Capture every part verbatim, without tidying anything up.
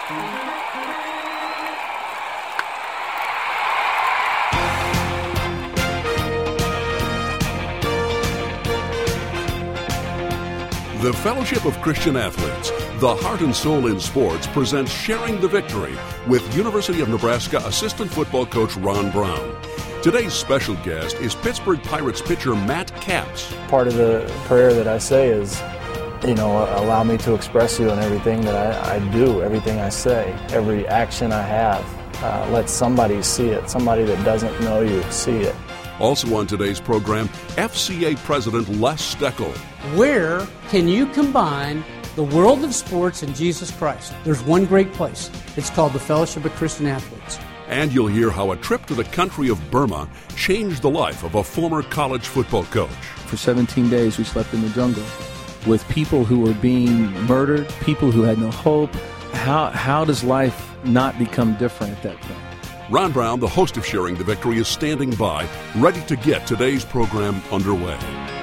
The Fellowship of Christian Athletes, the heart and soul in sports, presents Sharing the Victory with University of Nebraska assistant football coach Ron Brown. Today's special guest is Pittsburgh Pirates pitcher Matt Capps. Part of the prayer that I say is, you know, allow me to express you in everything that I, I do, everything I say, every action I have. Uh, let somebody see it, somebody that doesn't know you see it. Also on today's program, F C A President Les Steckel. Where can you combine the world of sports and Jesus Christ? There's one great place. It's called the Fellowship of Christian Athletes. And you'll hear how a trip to the country of Burma changed the life of a former college football coach. For seventeen days we slept in the jungle with people who were being murdered, people who had no hope. How, how does life not become different at that point? Ron Brown, the host of Sharing the Victory, is standing by, ready to get today's program underway.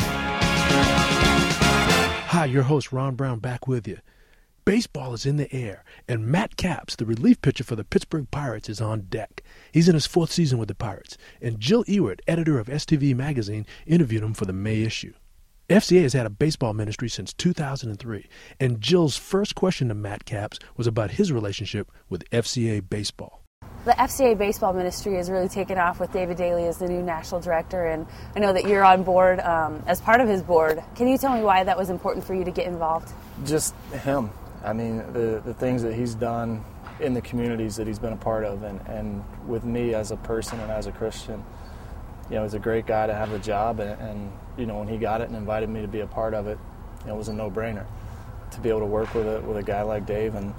Hi, your host Ron Brown back with you. Baseball is in the air, and Matt Capps, the relief pitcher for the Pittsburgh Pirates, is on deck. He's in his fourth season with the Pirates, and Jill Ewert, editor of S T V Magazine, interviewed him for the May issue. F C A has had a baseball ministry since two thousand three, and Jill's first question to Matt Capps was about his relationship with F C A baseball. The F C A baseball ministry has really taken off with David Daly as the new national director, and I know that you're on board um, as part of his board. Can you tell me why that was important for you to get involved? Just him. I mean, the, the things that he's done in the communities that he's been a part of, and, and with me as a person and as a Christian. You know, he's a great guy to have the job, and, and you know, when he got it and invited me to be a part of it, you know, it was a no-brainer to be able to work with a, with a guy like Dave, and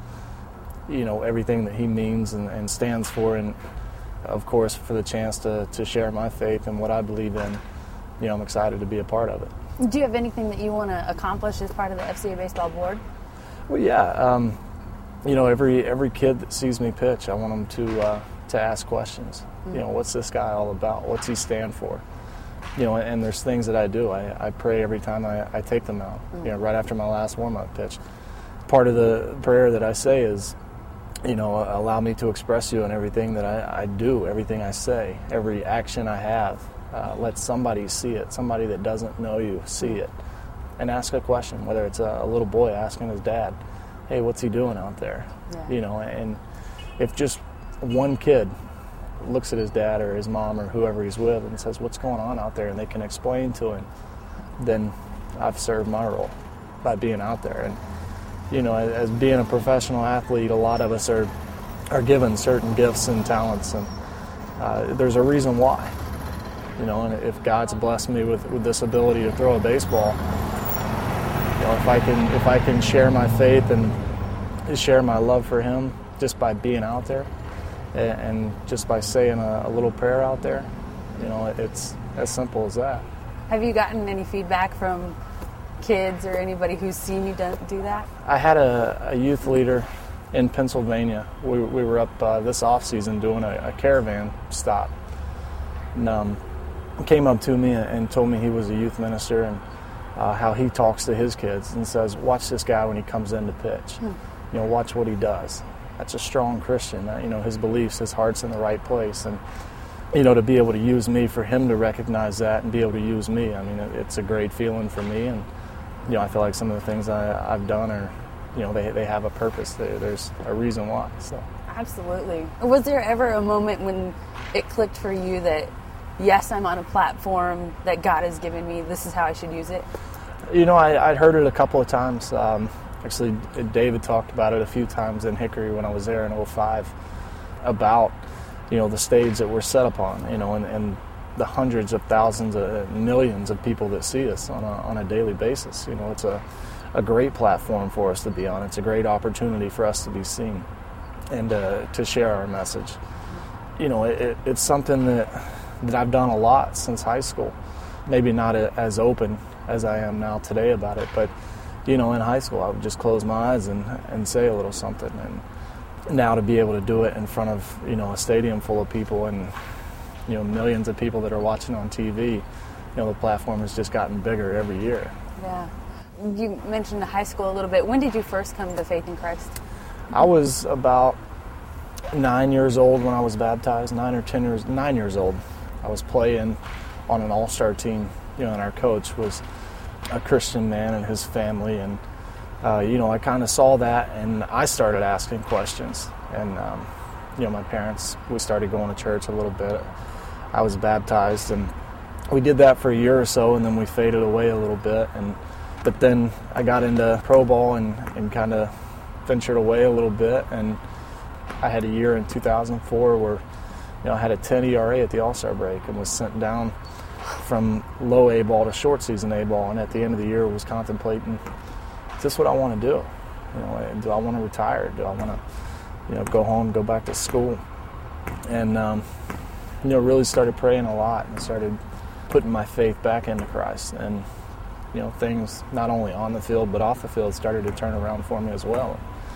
you know, everything that he means and, and stands for, and of course for the chance to, to share my faith and what I believe in. You know, I'm excited to be a part of it. Do you have anything that you want to accomplish as part of the F C A baseball board? Well, yeah. Um, you know, every every kid that sees me pitch, I want them to uh, to ask questions. Mm-hmm. You know, what's this guy all about? What's he stand for? You know, and there's things that I do. I, I pray every time I, I take them out. Mm-hmm. You know, right after my last warm-up pitch. Part of the prayer that I say is, you know, allow me to express you in everything that I, I do, everything I say, every action I have. Uh, let somebody see it, somebody that doesn't know you see it. And ask a question, whether it's a, a little boy asking his dad, hey, what's he doing out there? Yeah. You know, and if just one kid looks at his dad or his mom or whoever he's with and says, what's going on out there, and they can explain to him, then I've served my role by being out there. And you know, as being a professional athlete, a lot of us are are given certain gifts and talents, and uh, there's a reason why. You know, and if God's blessed me with, with this ability to throw a baseball, you know, if I can if I can share my faith and share my love for Him just by being out there, and, and just by saying a, a little prayer out there, you know, it's as simple as that. Have you gotten any feedback from kids or anybody who's seen you do, do that? I had a, a youth leader in Pennsylvania. We, we were up uh, this off season doing a, a caravan stop, and um, came up to me and told me he was a youth minister, and uh, how he talks to his kids and says, watch this guy when he comes in to pitch. Hmm. You know, watch what he does. That's a strong Christian. You know, his beliefs, his heart's in the right place, and you know, to be able to use me, for him to recognize that and be able to use me, I mean, it, it's a great feeling for me. And you know, I feel like some of the things I, I've done are, you know, they they have a purpose. They, there's a reason why. So. Absolutely. Was there ever a moment when it clicked for you that, yes, I'm on a platform that God has given me, this is how I should use it? You know, I, I'd heard it a couple of times. Um, actually, David talked about it a few times in Hickory when I was there in oh five, about, you know, the stage that we're set upon, you know, and, and the hundreds of thousands of millions of people that see us on a, on a daily basis. You know, it's a, a great platform for us to be on. It's a great opportunity for us to be seen and uh, to share our message. You know, it, it's something that that I've done a lot since high school. Maybe not as open as I am now today about it, but you know, in high school I would just close my eyes and, and say a little something. And now to be able to do it in front of, you know, a stadium full of people and, you know, millions of people that are watching on T V, you know, the platform has just gotten bigger every year. Yeah. You mentioned the high school a little bit. When did you first come to faith in Christ? I was about nine years old when I was baptized, nine or ten years, nine years old. I was playing on an all-star team, you know, and our coach was a Christian man and his family, and uh, you know, I kind of saw that, and I started asking questions, and um, you know, my parents, we started going to church a little bit. I was baptized, and we did that for a year or so, and then we faded away a little bit, and but then I got into pro ball and, and kind of ventured away a little bit, and I had a year in two thousand four where, you know, I had a ten E R A at the All-Star break and was sent down from low A ball to short season A ball, and at the end of the year was contemplating, is this what I want to do? You know, do I want to retire? Do I want to, you know, go home, go back to school? And um, you know, really started praying a lot and started putting my faith back into Christ, and you know, things not only on the field but off the field started to turn around for me as well.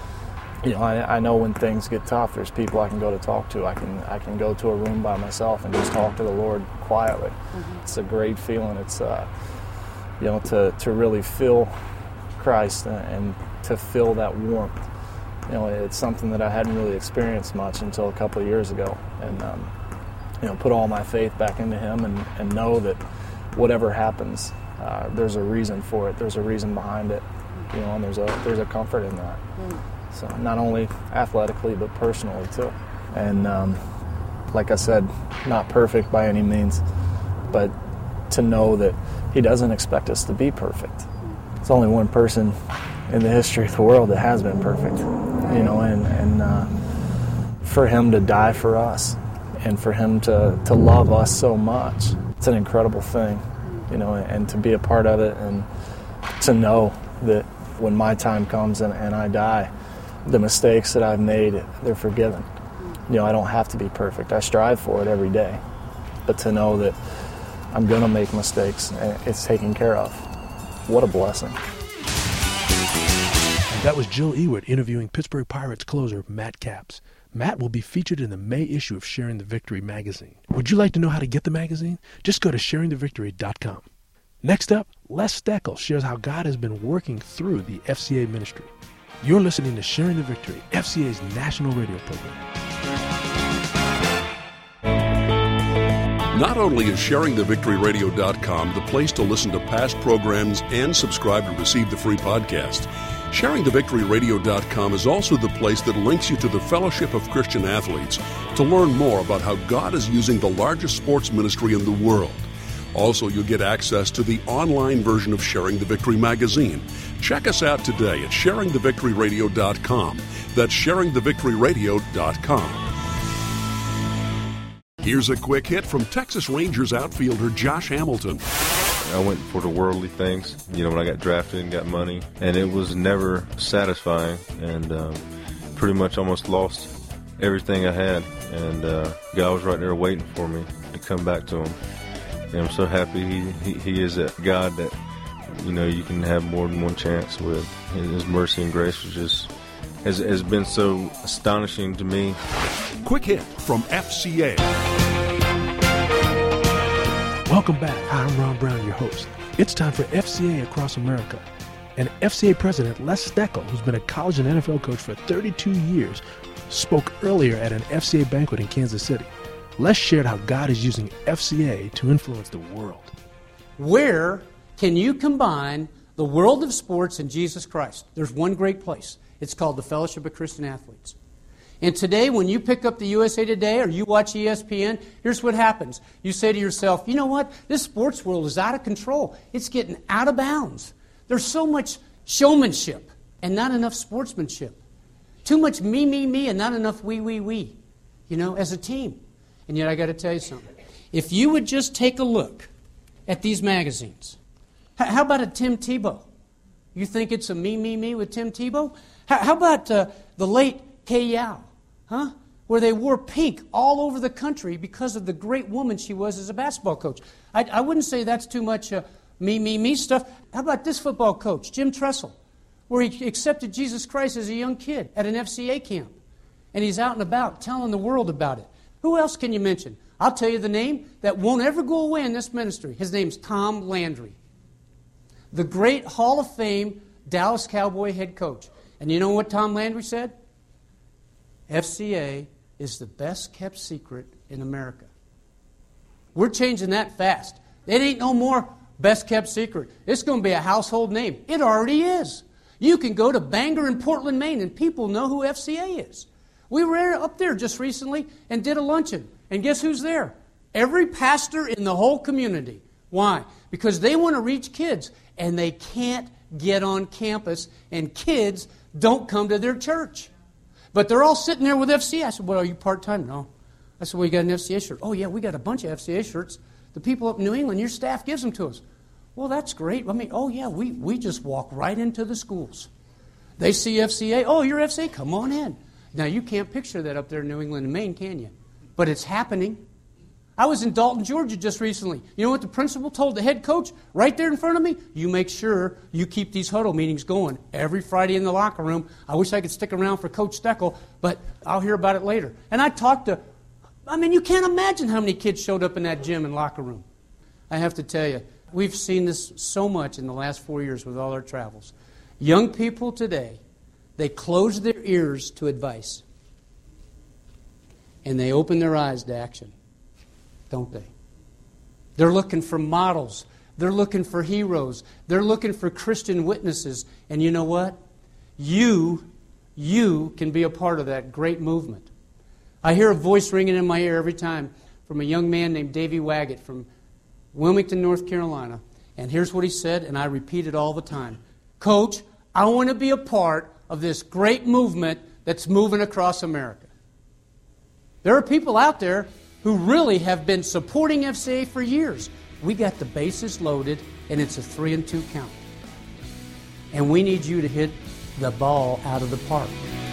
You know, I, I know when things get tough, there's people I can go to talk to. I can I can go to a room by myself and just talk to the Lord quietly. Mm-hmm. It's a great feeling. It's uh, you know, to to really feel Christ and, and to feel that warmth. You know, it's something that I hadn't really experienced much until a couple of years ago, and um, you know, put all my faith back into Him and, and know that whatever happens, uh, there's a reason for it. There's a reason behind it. You know, and there's a there's a comfort in that. Mm. So not only athletically, but personally too. And um, like I said, not perfect by any means, but to know that He doesn't expect us to be perfect. It's only one person in the history of the world that has been perfect, you know, and, and uh, for Him to die for us and for Him to, to love us so much, it's an incredible thing, you know, and to be a part of it and to know that when my time comes and, and I die, the mistakes that I've made, they're forgiven. You know, I don't have to be perfect. I strive for it every day. But to know that I'm going to make mistakes and it's taken care of, what a blessing. And that was Jill Ewert interviewing Pittsburgh Pirates closer Matt Capps. Matt will be featured in the May issue of Sharing the Victory magazine. Would you like to know how to get the magazine? Just go to sharing the victory dot com. Next up, Les Steckel shares how God has been working through the F C A ministry. You're listening to Sharing the Victory, F C A's national radio program. Not only is sharing the victory radio dot com the place to listen to past programs and subscribe to receive the free podcast, sharing the victory radio dot com is also the place that links you to the Fellowship of Christian Athletes to learn more about how God is using the largest sports ministry in the world. Also, you'll get access to the online version of Sharing the Victory magazine. Check us out today at sharing the victory radio dot com. That's sharing the victory radio dot com. Here's a quick hit from Texas Rangers outfielder Josh Hamilton. I went for the worldly things, you know, when I got drafted and got money, and it was never satisfying, and um, pretty much almost lost everything I had, and uh, God was right there waiting for me to come back to Him. And I'm so happy he, he, he is that God that, you know, you can have more than one chance with. His mercy and grace was just, has, has been so astonishing to me. Quick hit from F C A. Welcome back. Hi, I'm Ron Brown, your host. It's time for F C A Across America. And F C A President Les Steckel, who's been a college and N F L coach for thirty-two years, spoke earlier at an F C A banquet in Kansas City. Les shared how God is using F C A to influence the world. Where can you combine the world of sports and Jesus Christ? There's one great place. It's called the Fellowship of Christian Athletes. And today, when you pick up the U S A Today or you watch E S P N, here's what happens. You say to yourself, you know what? This sports world is out of control. It's getting out of bounds. There's so much showmanship and not enough sportsmanship. Too much me, me, me, and not enough we, we, we, you know, as a team. And yet I got to tell you something. If you would just take a look at these magazines, how about a Tim Tebow? You think it's a me, me, me with Tim Tebow? How about uh, the late Kay Yow, huh? Where they wore pink all over the country because of the great woman she was as a basketball coach. I, I wouldn't say that's too much uh, me, me, me stuff. How about this football coach, Jim Tressel, where he accepted Jesus Christ as a young kid at an F C A camp. And he's out and about telling the world about it. Who else can you mention? I'll tell you the name that won't ever go away in this ministry. His name's Tom Landry, the great Hall of Fame Dallas Cowboy head coach. And you know what Tom Landry said? F C A is the best kept secret in America. We're changing that fast. It ain't no more best kept secret. It's going to be a household name. It already is. You can go to Bangor in Portland, Maine, and people know who F C A is. We were up there just recently and did a luncheon. And guess who's there? Every pastor in the whole community. Why? Because they want to reach kids, and they can't get on campus, and kids don't come to their church. But they're all sitting there with F C A. I said, well, are you part-time? No. I said, well, you got an F C A shirt? Oh, yeah, we got a bunch of F C A shirts. The people up in New England, your staff gives them to us. Well, that's great. I mean, oh, yeah, we, we just walk right into the schools. They see F C A. Oh, you're F C A? Come on in. Now, you can't picture that up there in New England and Maine, can you? But it's happening. I was in Dalton, Georgia just recently. You know what the principal told the head coach right there in front of me? You make sure you keep these huddle meetings going every Friday in the locker room. I wish I could stick around for Coach Steckel, but I'll hear about it later. And I talked to, I mean, you can't imagine how many kids showed up in that gym and locker room. I have to tell you, we've seen this so much in the last four years with all our travels. Young people today, they close their ears to advice, and they open their eyes to action, don't they? They're looking for models. They're looking for heroes. They're looking for Christian witnesses. And you know what? You, you can be a part of that great movement. I hear a voice ringing in my ear every time from a young man named Davey Waggett from Wilmington, North Carolina. And here's what he said, and I repeat it all the time. Coach, I want to be a part of this great movement that's moving across America. There are people out there who really have been supporting F C A for years. We got the bases loaded, and it's a three and two count. And we need you to hit the ball out of the park.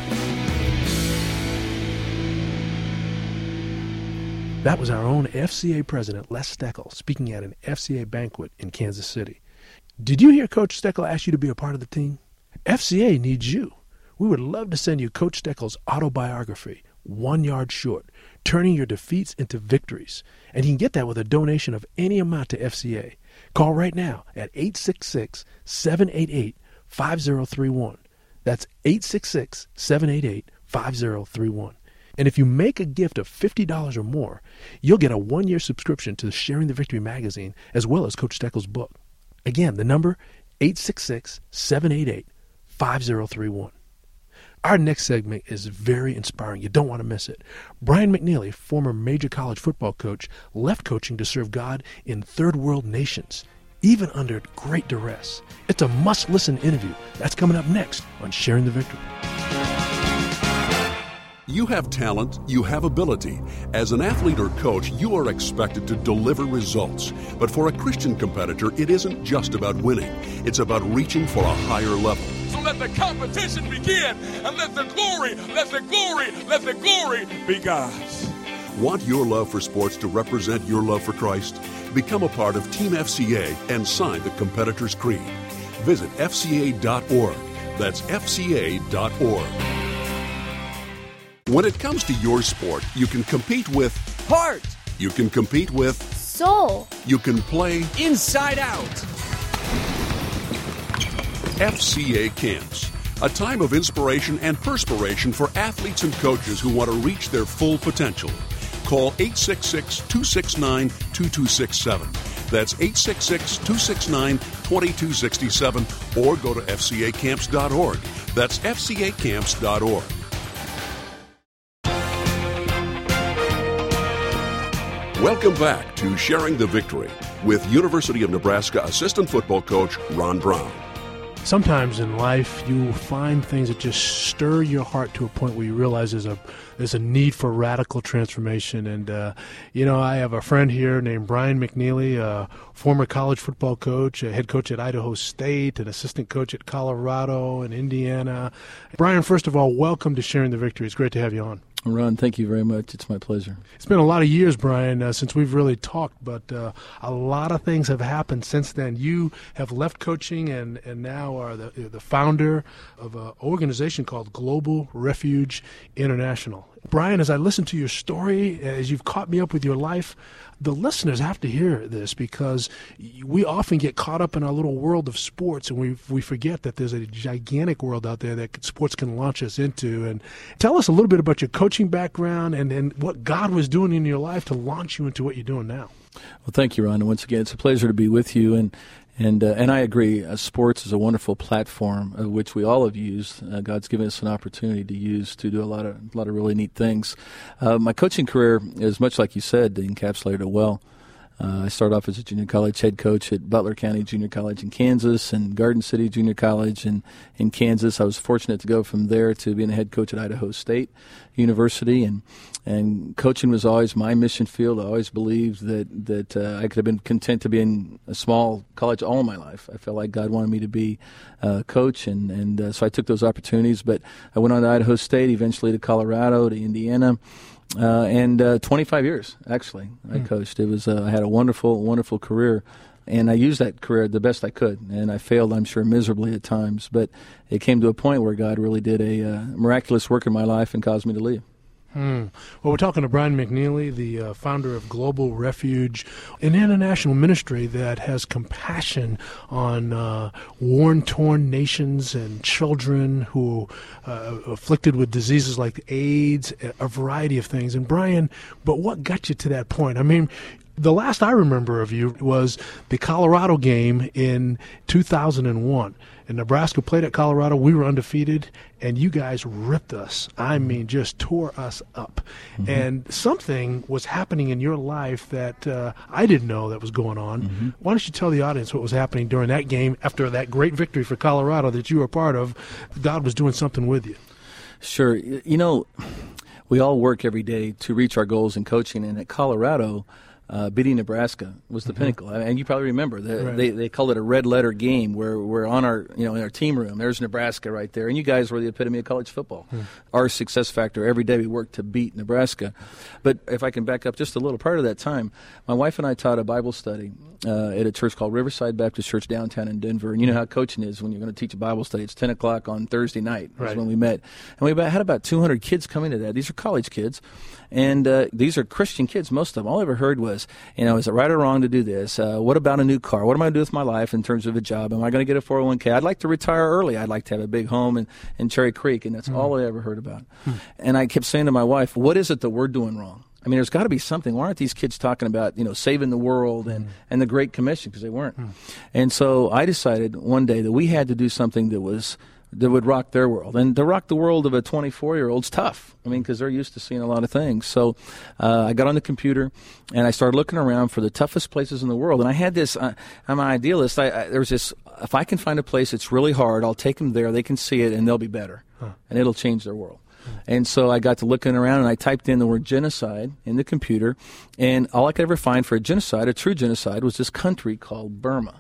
That was our own F C A president, Les Steckel, speaking at an F C A banquet in Kansas City. Did you hear Coach Steckel ask you to be a part of the team? F C A needs you. We would love to send you Coach Steckel's autobiography, One Yard Short, Turning Your Defeats into Victories. And you can get that with a donation of any amount to F C A. Call right now at eight six six, seven eight eight, five zero three one. That's eight six six, seven eight eight, five zero three one. And if you make a gift of fifty dollars or more, you'll get a one-year subscription to the Sharing the Victory magazine as well as Coach Steckel's book. Again, the number, eight six six, seven eight eight, five zero three one. Our next segment is very inspiring. You don't want to miss it. Brian McNeely, former major college football coach, left coaching to serve God in third world nations, even under great duress. It's a must-listen interview. That's coming up next on Sharing the Victory. You have talent, you have ability. As an athlete or coach, you are expected to deliver results. But for a Christian competitor, it isn't just about winning. It's about reaching for a higher level. So let the competition begin, and let the glory, let the glory, let the glory be God's. Want your love for sports to represent your love for Christ? Become a part of Team F C A and sign the Competitor's Creed. Visit F C A dot org. That's F C A dot org. When it comes to your sport, you can compete with heart. You can compete with soul. You can play inside out. F C A Camps, a time of inspiration and perspiration for athletes and coaches who want to reach their full potential. Call eight six six, two six nine, two two six seven. That's eight six six, two six nine, two two six seven, or go to F C A camps dot org. That's F C A camps dot org. Welcome back to Sharing the Victory with University of Nebraska assistant football coach Ron Brown. Sometimes in life you find things that just stir your heart to a point where you realize there's a there's a need for radical transformation. And uh, you know, I have a friend here named Brian McNeely, a former college football coach, a head coach at Idaho State, an assistant coach at Colorado and Indiana. Brian, first of all, welcome to Sharing the Victory. It's great to have you on. Ron, thank you very much. It's my pleasure. It's been a lot of years, Brian, uh, since we've really talked, but uh, a lot of things have happened since then. You have left coaching and, and now are the, the founder of an organization called Global Refuge International. Brian, as I listen to your story, as you've caught me up with your life, the listeners have to hear this because we often get caught up in our little world of sports, and we we forget that there's a gigantic world out there that sports can launch us into. And tell us a little bit about your coaching background and, and what God was doing in your life to launch you into what you're doing now. Well, thank you, Ron. And once again, it's a pleasure to be with you. And and uh, and I agree, uh, sports is a wonderful platform, uh, which we all have used. Uh, God's given us an opportunity to use to do a lot of a lot of really neat things. Uh, my coaching career is much like you said, encapsulated it well. Uh, I started off as a junior college head coach at Butler County Junior College in Kansas and Garden City Junior College in, in Kansas. I was fortunate to go from there to being a head coach at Idaho State University, and and coaching was always my mission field. I always believed that that uh, I could have been content to be in a small college all my life. I felt like God wanted me to be a coach, and, and uh, so I took those opportunities. But I went on to Idaho State, eventually to Colorado, to Indiana. Uh, and uh, twenty-five years, actually, I mm. coached. It was uh, I had a wonderful, wonderful career, and I used that career the best I could. And I failed, I'm sure, miserably at times. But it came to a point where God really did a uh, miraculous work in my life and caused me to leave. Hmm. Well, we're talking to Brian McNeely, the uh, founder of Global Refuge, an international ministry that has compassion on uh, war-torn nations and children who are uh, afflicted with diseases like AIDS, a variety of things. And Brian, but what got you to that point? I mean, the last I remember of you was the Colorado game in two thousand one. And Nebraska played at Colorado. We were undefeated, and you guys ripped us. I mean, just tore us up. Mm-hmm. And something was happening in your life that uh, I didn't know that was going on. Mm-hmm. Why don't you tell the audience what was happening during that game after that great victory for Colorado that you were part of? God was doing something with you. Sure. You know, we all work every day to reach our goals in coaching, and at Colorado, Uh, beating Nebraska was the mm-hmm. pinnacle, and you probably remember that right. they they called it a red letter game where we're on our you know in our team room. There's Nebraska right there, and you guys were the epitome of college football. Mm. Our success factor every day we worked to beat Nebraska. But if I can back up just a little, part of that time, my wife and I taught a Bible study uh, at a church called Riverside Baptist Church downtown in Denver. And you know how coaching is when you're going to teach a Bible study. It's ten o'clock on Thursday night is right. when we met, and we about, had about two hundred kids coming to that. These are college kids, and uh, these are Christian kids. Most of them. All I ever heard was, you know, is it right or wrong to do this? Uh, what about a new car? What am I going to do with my life in terms of a job? Am I going to get a four oh one k? I'd like to retire early. I'd like to have a big home in, in Cherry Creek, and that's mm. all I ever heard about. Mm. And I kept saying to my wife, what is it that we're doing wrong? I mean, there's got to be something. Why aren't these kids talking about, you know, saving the world and, mm. and the Great Commission? Because they weren't. Mm. And so I decided one day that we had to do something that was that would rock their world. And to rock the world of a twenty-four-year-old's tough. I mean, because they're used to seeing a lot of things. So uh, I got on the computer, and I started looking around for the toughest places in the world. And I had this, uh, I'm an idealist. I, I, there was this, if I can find a place that's really hard, I'll take them there. They can see it, and they'll be better. Huh. And it'll change their world. And so I got to looking around, and I typed in the word genocide in the computer, and all I could ever find for a genocide, a true genocide, was this country called Burma.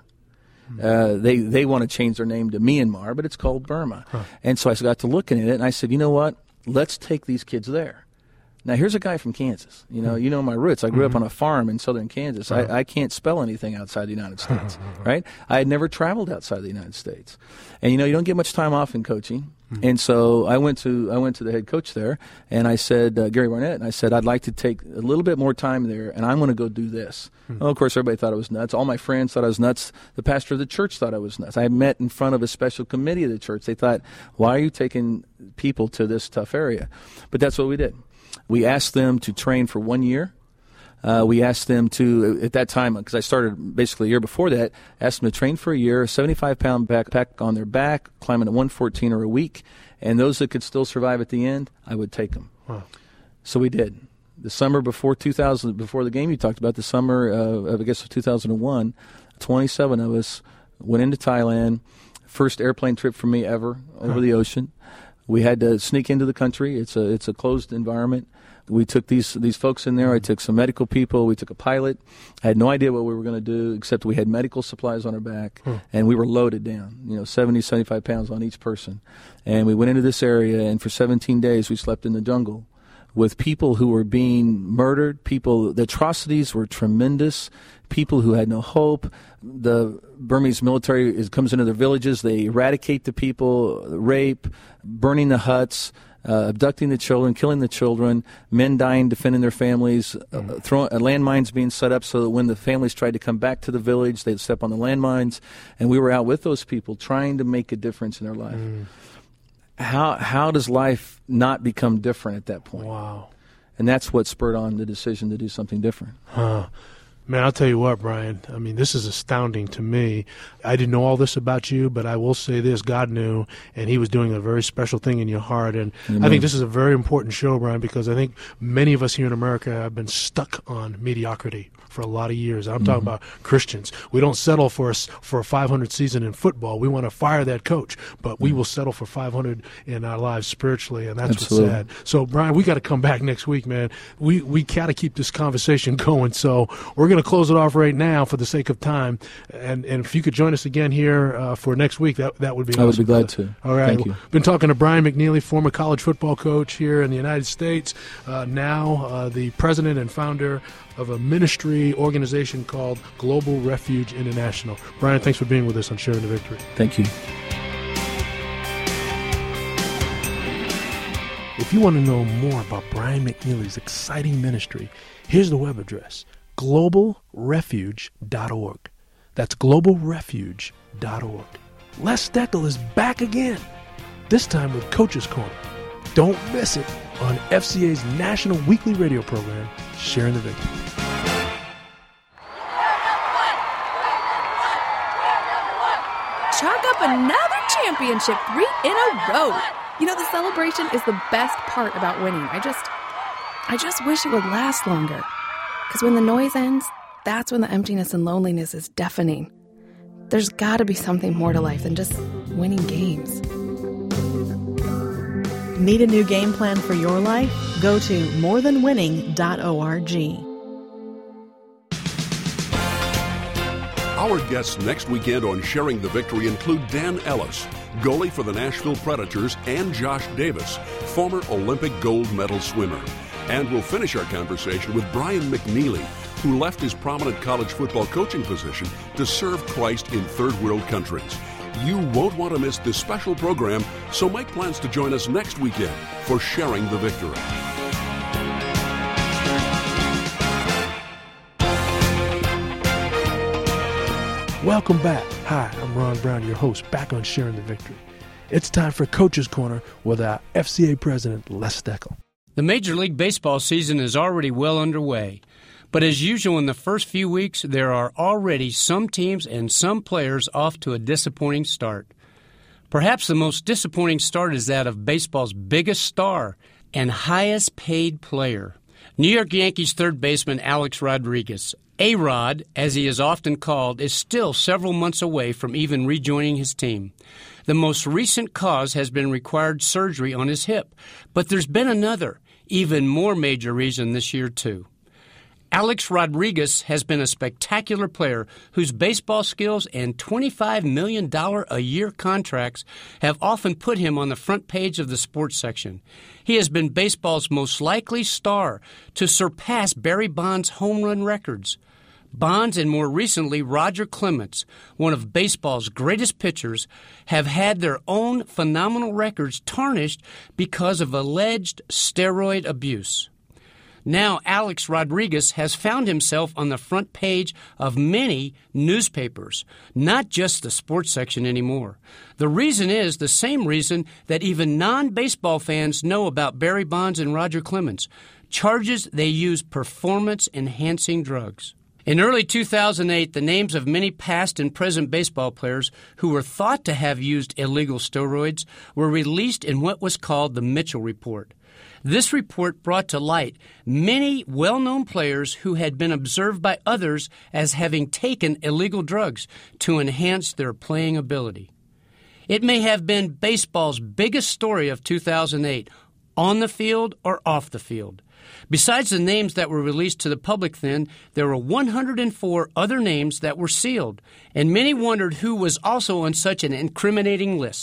Uh, they they want to change their name to Myanmar, but it's called Burma. Huh. And so I got to looking at it, and I said, you know what? Let's take these kids there. Now, here's a guy from Kansas. You know, you know my roots. I grew mm-hmm. up on a farm in southern Kansas. Uh-huh. I, I can't spell anything outside the United States, right? I had never traveled outside the United States. And, you know, you don't get much time off in coaching. Mm-hmm. And so I went to I went to the head coach there, and I said, uh, Gary Barnett, and I said, I'd like to take a little bit more time there, and I'm going to go do this. Mm-hmm. Well, of course, everybody thought I was nuts. All my friends thought I was nuts. The pastor of the church thought I was nuts. I met in front of a special committee of the church. They thought, why are you taking people to this tough area? But that's what we did. We asked them to train for one year. Uh, we asked them to, at that time, because I started basically a year before that, asked them to train for a year, a seventy-five pound backpack on their back, climbing a one fourteener a week, and those that could still survive at the end, I would take them. Wow. So we did. The summer before two thousand, before the game you talked about, the summer of, of I guess, of two thousand one, twenty-seven of us went into Thailand, first airplane trip for me ever over huh. the ocean. We had to sneak into the country. It's a it's a closed environment. We took these these folks in there. I took some medical people. We took a pilot. I had no idea what we were going to do, except we had medical supplies on our back, hmm. and we were loaded down, you know, seventy, seventy-five pounds on each person. And we went into this area, and for seventeen days we slept in the jungle with people who were being murdered, people, the atrocities were tremendous, people who had no hope. The Burmese military is, comes into their villages. They eradicate the people, rape, burning the huts. uh, abducting the children, killing the children, men dying defending their families, uh, throwing uh, landmines being set up so that when the families tried to come back to the village, they'd step on the landmines. And we were out with those people trying to make a difference in their life. Mm. How how does life not become different at that point? Wow. And that's what spurred on the decision to do something different. Huh. Man, I'll tell you what, Brian. I mean, this is astounding to me. I didn't know all this about you, but I will say this. God knew, and he was doing a very special thing in your heart. And Amen. I think this is a very important show, Brian, because I think many of us here in America have been stuck on mediocrity for a lot of years. I'm mm-hmm. talking about Christians. We don't settle for a, for a five hundred season in football. We want to fire that coach, but we mm-hmm. will settle for five hundred in our lives spiritually, and that's Absolutely. What's sad. So, Brian, we got to come back next week, man. We we got to keep this conversation going. So we're going to close it off right now for the sake of time. And and if you could join us again here uh, for next week, that that would be I awesome. would be glad to. All right. Thank you. Been talking to Brian McNeely, former college football coach here in the United States, uh, now uh, the president and founder of a ministry organization called Global Refuge International. Brian, thanks for being with us on Sharing the Victory. Thank you. If you want to know more about Brian McNeely's exciting ministry, here's the web address, global refuge dot org. That's global refuge dot org. Les Steckel is back again, this time with Coach's Corner. Don't miss it on F C A's national weekly radio program, Sharing the Victory. Chalk up another championship, three in a row. You know, the celebration is the best part about winning. I just, I just wish it would last longer. Because when the noise ends, that's when the emptiness and loneliness is deafening. There's got to be something more to life than just winning games. Need a new game plan for your life? Go to more than winning dot org. Our guests next weekend on Sharing the Victory include Dan Ellis, goalie for the Nashville Predators, and Josh Davis, former Olympic gold medal swimmer. And we'll finish our conversation with Brian McNeely, who left his prominent college football coaching position to serve Christ in third world countries. You won't want to miss this special program, so make plans to join us next weekend for Sharing the Victory. Welcome back. Hi, I'm Ron Brown, your host, back on Sharing the Victory. It's time for Coach's Corner with our F C A president, Les Steckel. The Major League Baseball season is already well underway. But as usual in the first few weeks, there are already some teams and some players off to a disappointing start. Perhaps the most disappointing start is that of baseball's biggest star and highest paid player, New York Yankees third baseman Alex Rodriguez. A-Rod, as he is often called, is still several months away from even rejoining his team. The most recent cause has been required surgery on his hip, but there's been another, even more major reason this year too. Alex Rodriguez has been a spectacular player whose baseball skills and twenty-five million dollars a year contracts have often put him on the front page of the sports section. He has been baseball's most likely star to surpass Barry Bonds' home run records. Bonds and more recently Roger Clemens, one of baseball's greatest pitchers, have had their own phenomenal records tarnished because of alleged steroid abuse. Now Alex Rodriguez has found himself on the front page of many newspapers, not just the sports section anymore. The reason is the same reason that even non-baseball fans know about Barry Bonds and Roger Clemens: charges they use performance-enhancing drugs. In early two thousand eight, the names of many past and present baseball players who were thought to have used illegal steroids were released in what was called the Mitchell Report. This report brought to light many well-known players who had been observed by others as having taken illegal drugs to enhance their playing ability. It may have been baseball's biggest story of two thousand eight, on the field or off the field. Besides the names that were released to the public then, there were one hundred four other names that were sealed, and many wondered who was also on such an incriminating list.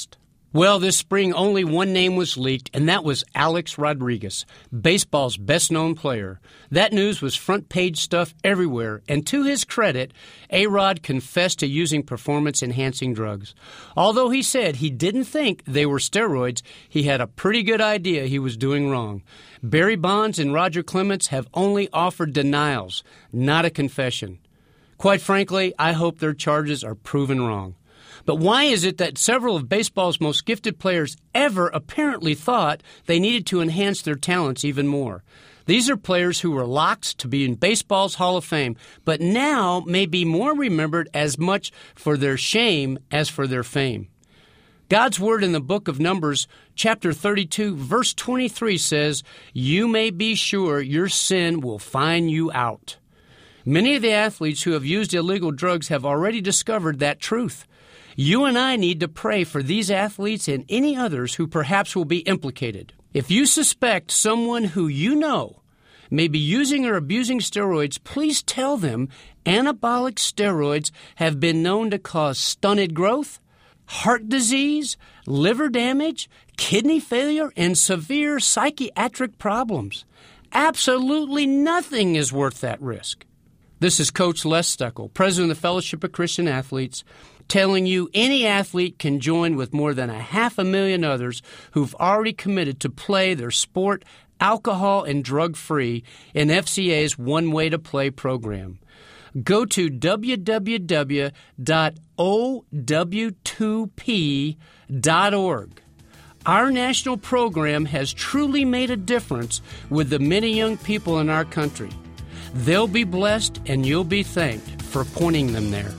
Well, this spring only one name was leaked, and that was Alex Rodriguez, baseball's best-known player. That news was front-page stuff everywhere, and to his credit, A-Rod confessed to using performance-enhancing drugs. Although he said he didn't think they were steroids, he had a pretty good idea he was doing wrong. Barry Bonds and Roger Clemens have only offered denials, not a confession. Quite frankly, I hope their charges are proven wrong. But why is it that several of baseball's most gifted players ever apparently thought they needed to enhance their talents even more? These are players who were locks to be in baseball's Hall of Fame, but now may be more remembered as much for their shame as for their fame. God's word in the book of Numbers, chapter thirty-two, verse twenty-three says, "You may be sure your sin will find you out." Many of the athletes who have used illegal drugs have already discovered that truth. You and I need to pray for these athletes and any others who perhaps will be implicated. If you suspect someone who you know may be using or abusing steroids, please tell them anabolic steroids have been known to cause stunted growth, heart disease, liver damage, kidney failure, and severe psychiatric problems. Absolutely nothing is worth that risk. This is Coach Les Steckel, president of the Fellowship of Christian Athletes, telling you any athlete can join with more than a half a million others who've already committed to play their sport alcohol and drug-free in F C A's One Way to Play program. Go to w w w dot o w two p dot org. Our national program has truly made a difference with the many young people in our country. They'll be blessed and you'll be thanked for pointing them there.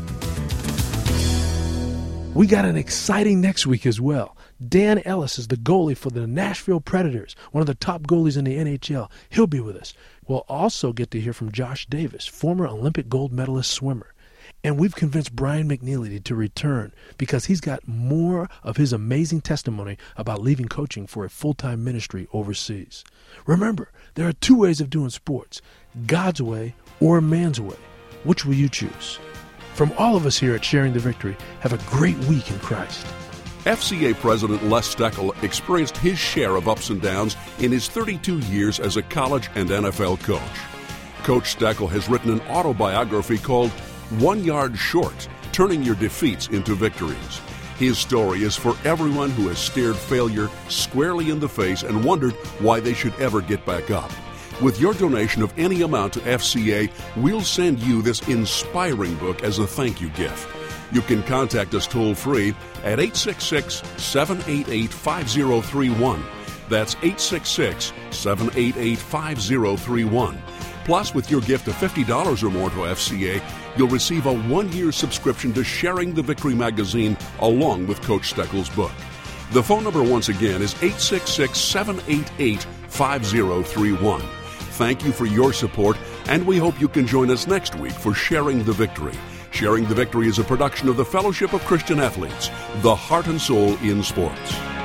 We got an exciting next week as well. Dan Ellis is the goalie for the Nashville Predators, one of the top goalies in the N H L. He'll be with us. We'll also get to hear from Josh Davis, former Olympic gold medalist swimmer. And we've convinced Brian McNeely to return because he's got more of his amazing testimony about leaving coaching for a full-time ministry overseas. Remember, there are two ways of doing sports, God's way or man's way. Which will you choose? From all of us here at Sharing the Victory, have a great week in Christ. F C A President Les Steckel experienced his share of ups and downs in his thirty-two years as a college and N F L coach. Coach Steckel has written an autobiography called One Yard Short, Turning Your Defeats into Victories. His story is for everyone who has stared failure squarely in the face and wondered why they should ever get back up. With your donation of any amount to F C A, we'll send you this inspiring book as a thank you gift. You can contact us toll-free at eight six six, seven eight eight, five zero three one. That's eight six six, seven eight eight, five zero three one. Plus, with your gift of fifty dollars or more to F C A, you'll receive a one-year subscription to Sharing the Victory magazine along with Coach Steckel's book. The phone number once again is eight six six, seven eight eight, five zero three one. Thank you for your support, and we hope you can join us next week for Sharing the Victory. Sharing the Victory is a production of the Fellowship of Christian Athletes, the heart and soul in sports.